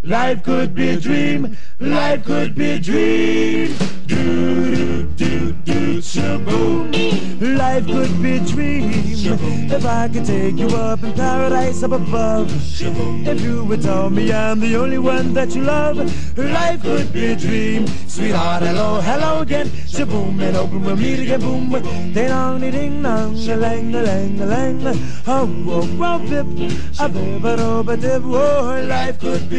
Life could be a dream. Life could be a dream. Do do do do shaboom. Life could be a dream. If I could take you up in paradise up above. If you would tell me I'm the only one that you love. Life could be a dream. Sweetheart, hello, hello again. Shaboom, and open we'll meet again. Boom, ding dong, ding dong, a lang, a lang, a lang. Oh, oh, oh, bip, a bip, a dip, oh, life could be